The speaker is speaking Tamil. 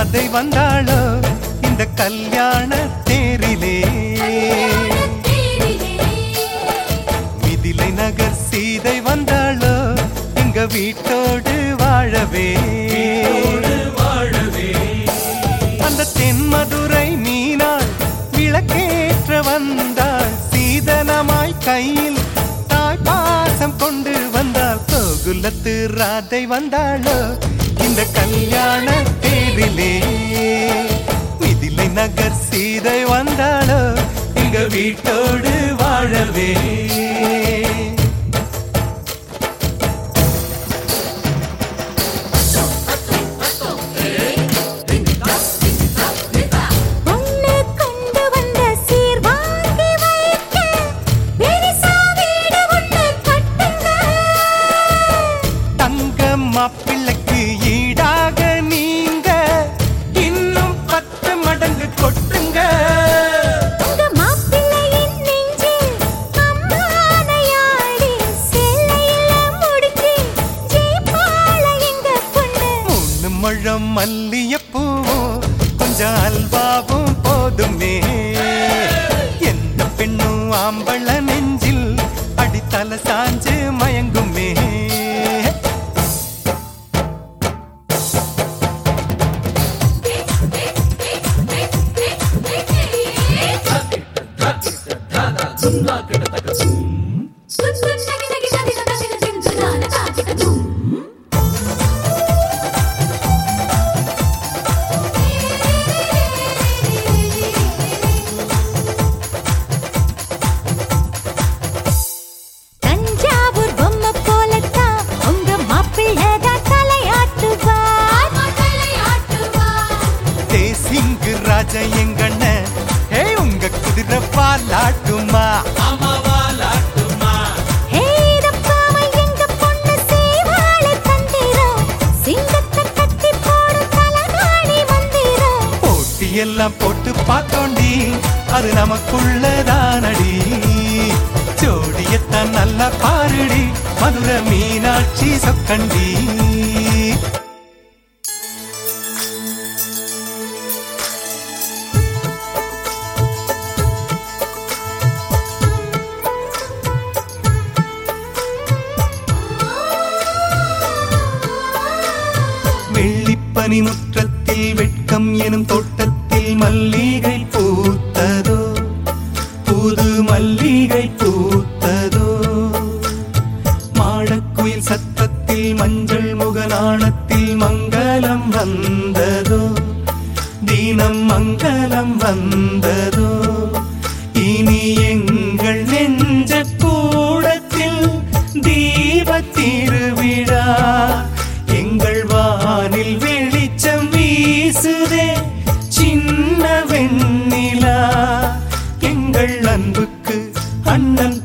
ராதை வந்தாளோ இந்த கல்யாண தேரிலே. மிதிலை நகர் சீதை வந்தாளோ எங்க வீட்டோடு வாழவே. அந்த தென்மதுரை மீனாள் விளக்கேற்ற வந்தாள். சீதனமாய் கையில் தாய்பாசம் கொண்டு வந்தாள். கோகுலத்து ராதை வந்தாளோ இந்த கல்யாண தேரிலே. மிதிலை நகர் சீதை வந்தாளோ எங்க வீட்டோடு வாழவே. மாப்பிள்ளைக்கு ஈடாக நீங்க இன்னும் 10 மடங்கு கொட்டுங்க. மாப்பிள்ளையின் நெஞ்சில் அம்மானையாடி சேலையில முடிச்சு ஜெயபால எங்க பொண்ணு. 3 முழம் மல்லியப்பூ கொஞ்சம் அல்வாவும் போதுமே. எந்த பெண்ணும் ஆம்பள நெஞ்சில் அடித்தல சாஞ்சு மயங்குமே. தஞ்சாவூர் பொம்மை போலத்தான் உங்க மாப்பிள்ளதான் தலையாட்டுவார். தேசிங்கு ராஜா எங்கண்ண உங்க குதிரை பாலாட்டுமா. எல்லாம் போட்டு பார்த்தோண்டி அது நமக்குள்ளதானடி. ஜோடியத்தான் நல்லா பாருடி மதுரை மீனாட்சி சொக்கண்டி. வெள்ளிப்பனி முற்றத்தில் வெட்கம் எனும் தோட்டத்தில் மல்லிகை பூத்ததோ புது மல்லிகை பூத்ததோ. மாடக்குயில் சத்தத்தில் மஞ்சள் முகநாணத்தில் மங்களம் வந்ததோ தீனம் மங்களம் வந்ததோ. இனி எங்கள் நெஞ்ச கூடத்தில் தீப திருவிழா. எங்கள் வானில் வெளிச்சம் வீசுதே சின்ன வெண்ணிலா. எங்கள் அன்புக்கு அண்ணன்